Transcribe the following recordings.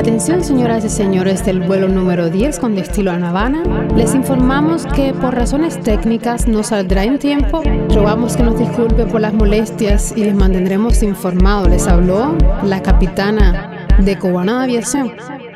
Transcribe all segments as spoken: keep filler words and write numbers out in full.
Atención, señoras y señores del vuelo número diez con destino a La Habana. Les informamos que por razones técnicas no saldrá en tiempo. Rogamos que nos disculpen por las molestias y les mantendremos informados. Les habló la capitana de Cubana Aviación.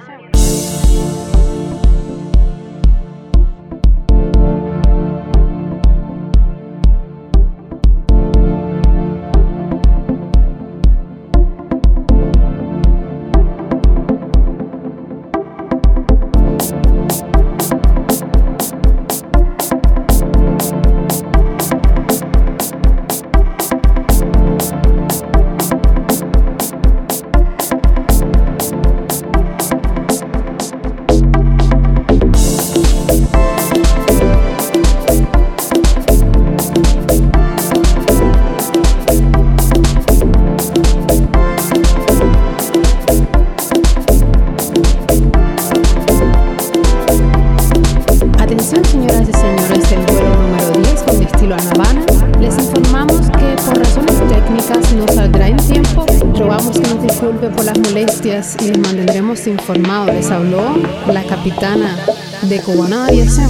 Atención, señoras y señores del vuelo número diez con destino a La Habana. Les informamos que por razones técnicas no saldrá en tiempo. Rogamos que nos disculpen por las molestias y les mantendremos informados. Les habló la capitana de Cubana Aviación.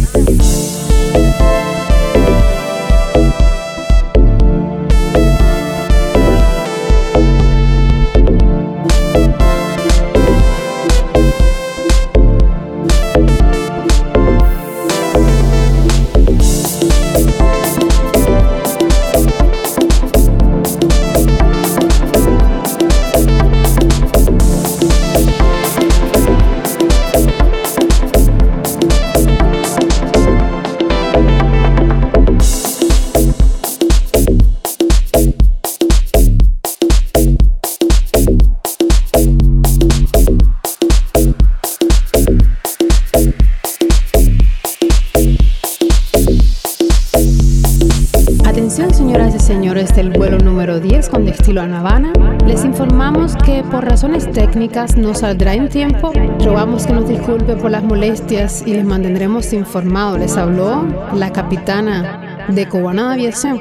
Atención, señoras y señores del vuelo número diez con destino a La Habana. Les informamos que por razones técnicas no saldrá en tiempo. Rogamos que nos disculpen por las molestias y les mantendremos informados. Les habló la capitana de Cubana Aviación.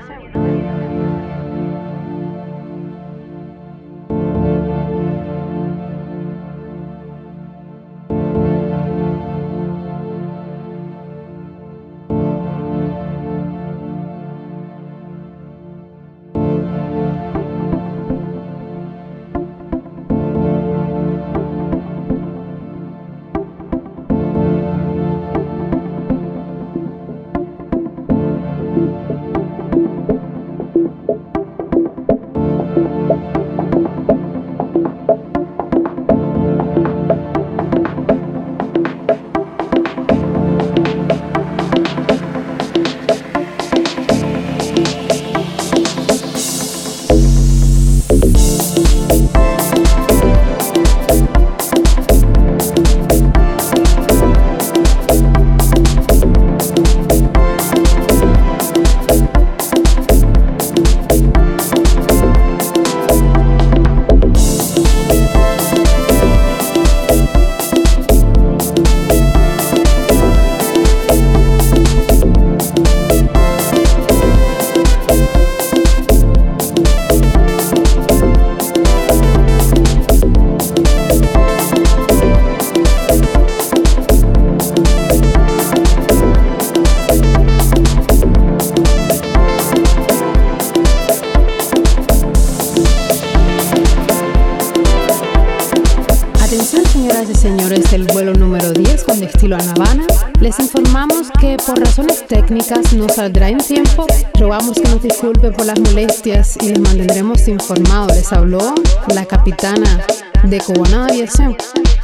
Atención, señoras y señores del vuelo número diez con destino a La Habana. Les informamos que por razones técnicas no saldrá en tiempo. Rogamos que nos disculpen por las molestias y les mantendremos informados. Les habló la capitana de Cubana Aviación.